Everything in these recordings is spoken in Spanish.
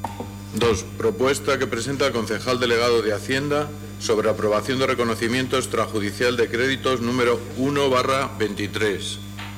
2. Propuesta que presenta el concejal delegado de Hacienda sobre aprobación de reconocimiento extrajudicial de créditos número 1/23.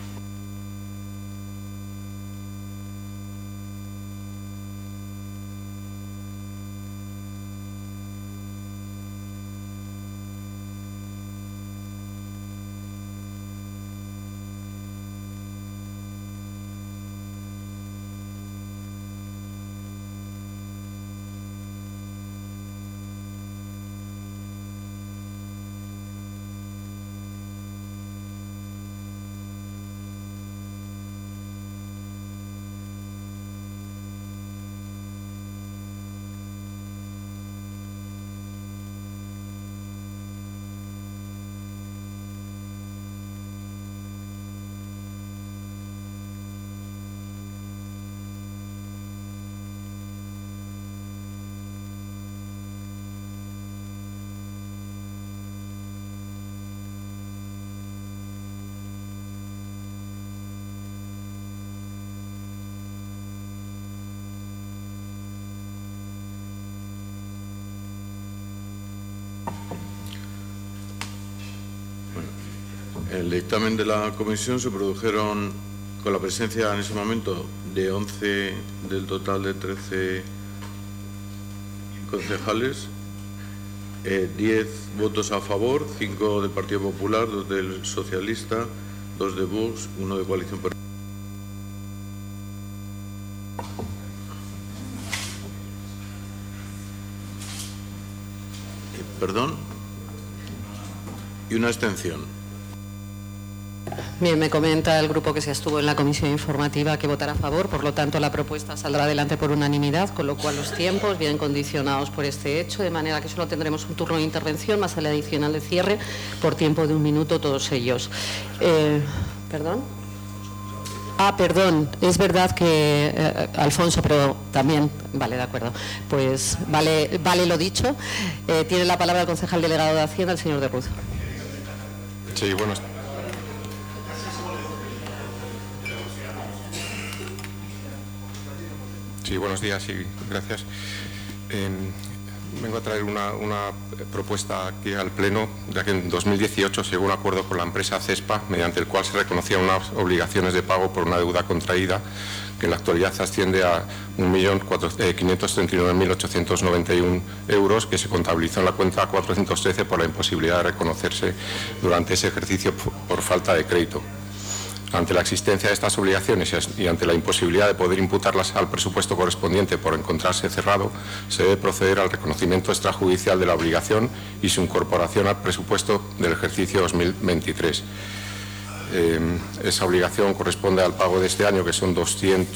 El dictamen de la comisión se produjeron, con la presencia en ese momento de 11 del total de 13 concejales, 10 votos a favor, 5 del Partido Popular, 2 del Socialista, 2 de Vox, 1 de Coalición Permanente. Perdón. Y una abstención. Bien, me comenta el grupo que se abstuvo en la comisión informativa que votará a favor, por lo tanto la propuesta saldrá adelante por unanimidad, con lo cual los tiempos vienen condicionados por este hecho, de manera que solo tendremos un turno de intervención más el adicional de cierre por tiempo de 1 minuto todos ellos. ¿Perdón? Perdón, es verdad que Alfonso, pero también, vale, de acuerdo, pues vale lo dicho. Tiene la palabra el concejal delegado de Hacienda, el señor de Ruz. Sí, bueno. Sí, buenos días y gracias. Vengo a traer una propuesta aquí al Pleno, ya que en 2018 se llegó a un acuerdo con la empresa CESPA, mediante el cual se reconocían unas obligaciones de pago por una deuda contraída, que en la actualidad asciende a 1.539.891 euros, que se contabilizó en la cuenta 413 por la imposibilidad de reconocerse durante ese ejercicio por falta de crédito. Ante la existencia de estas obligaciones y ante la imposibilidad de poder imputarlas al presupuesto correspondiente por encontrarse cerrado, se debe proceder al reconocimiento extrajudicial de la obligación y su incorporación al presupuesto del ejercicio 2023. Esa obligación corresponde al pago de este año, que son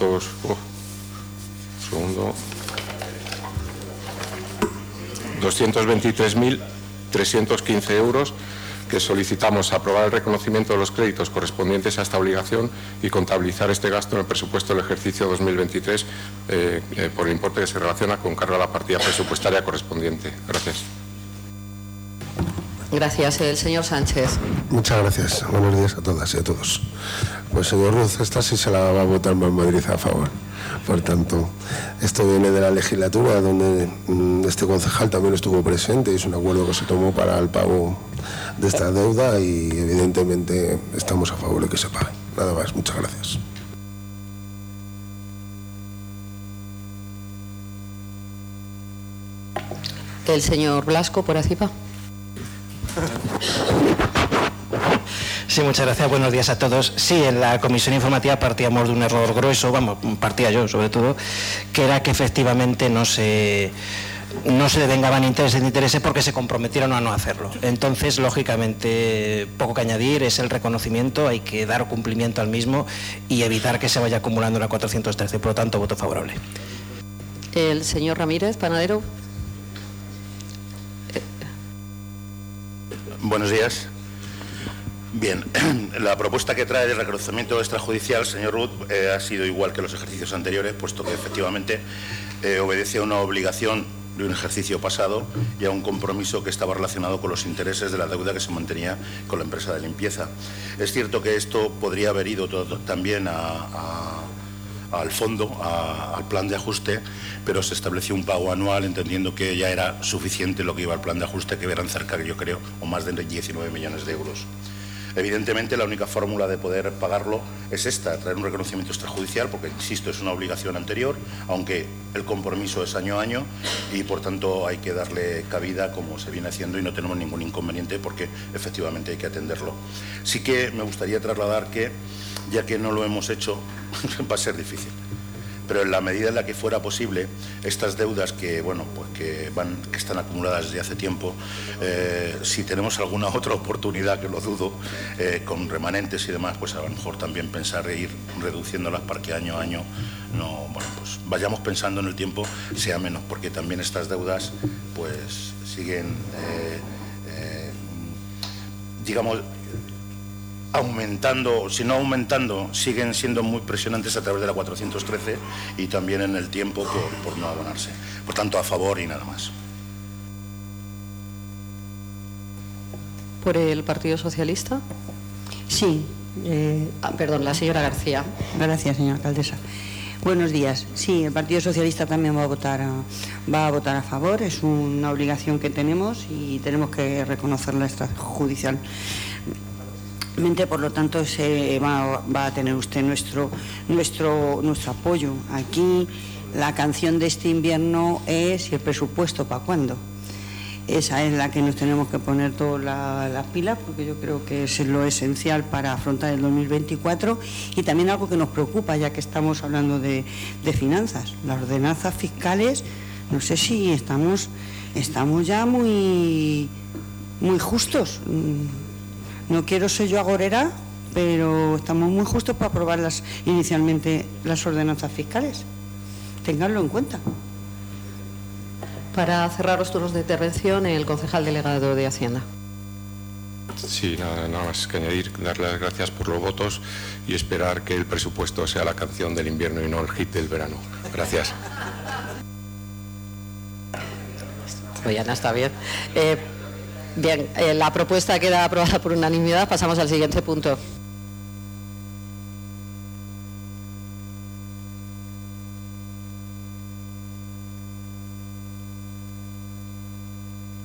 223.315 euros, que solicitamos aprobar el reconocimiento de los créditos correspondientes a esta obligación y contabilizar este gasto en el presupuesto del ejercicio 2023 por el importe que se relaciona con cargo a la partida presupuestaria correspondiente. Gracias. Gracias. El señor Sánchez. Muchas gracias. Buenos días a todas y a todos. Pues señor Ruz, esta sí se la va a votar más Madrid a favor. Por tanto, esto viene de la legislatura donde este concejal también estuvo presente y es un acuerdo que se tomó para el pago de esta deuda y evidentemente estamos a favor de que se pague. Nada más. Muchas gracias. El señor Blasco, por ACIPA. Sí, muchas gracias. Buenos días a todos. Sí, en la comisión informativa partíamos de un error grueso, partía yo sobre todo, que era que efectivamente no se devengaban intereses porque se comprometieron a no hacerlo. Entonces, lógicamente, poco que añadir, es el reconocimiento, hay que dar cumplimiento al mismo y evitar que se vaya acumulando la 413. Por lo tanto, voto favorable. El señor Ramírez, panadero. Buenos días. Bien, la propuesta que trae de reconocimiento extrajudicial, señor Ruth, ha sido igual que los ejercicios anteriores, puesto que efectivamente obedece a una obligación de un ejercicio pasado y a un compromiso que estaba relacionado con los intereses de la deuda que se mantenía con la empresa de limpieza. Es cierto que esto podría haber ido también a al fondo, al plan de ajuste, pero se estableció un pago anual entendiendo que ya era suficiente lo que iba al plan de ajuste, que eran cerca, yo creo, o más de 19 millones de euros. Evidentemente, la única fórmula de poder pagarlo es esta, traer un reconocimiento extrajudicial, porque, insisto, es una obligación anterior, aunque el compromiso es año a año y, por tanto, hay que darle cabida como se viene haciendo y no tenemos ningún inconveniente porque, efectivamente, hay que atenderlo. Sí que me gustaría trasladar que, ya que no lo hemos hecho, va a ser difícil. Pero en la medida en la que fuera posible, estas deudas que, bueno, pues que están acumuladas desde hace tiempo, si tenemos alguna otra oportunidad, que lo dudo, con remanentes y demás, pues a lo mejor también pensar en ir reduciéndolas para que año a año no, bueno, pues vayamos pensando en el tiempo sea menos, porque también estas deudas pues siguen, digamos, aumentando, si no aumentando, siguen siendo muy presionantes a través de la 413 y también en el tiempo por no abonarse. Por tanto, a favor y nada más. ¿Por el Partido Socialista? Sí. Perdón, la señora García. Gracias, señora alcaldesa. Buenos días. Sí, el Partido Socialista también va a votar a favor. Es una obligación que tenemos y tenemos que reconocerla extrajudicialmente. Por lo tanto, va a tener usted nuestro apoyo. Aquí la canción de este invierno es: ¿y el presupuesto para cuándo? Esa es la que nos tenemos que poner todas las pilas, porque yo creo que es lo esencial para afrontar el 2024 y también algo que nos preocupa, ya que estamos hablando de finanzas. Las ordenanzas fiscales, no sé si estamos ya muy justos. No quiero ser yo agorera, pero estamos muy justos para aprobar inicialmente las ordenanzas fiscales. Ténganlo en cuenta. Para cerrar los turnos de intervención, el concejal delegado de Hacienda. Sí, nada más que añadir, darle las gracias por los votos y esperar que el presupuesto sea la canción del invierno y no el hit del verano. Gracias. Ya no está bien. Bien, la propuesta queda aprobada por unanimidad. Pasamos al siguiente punto.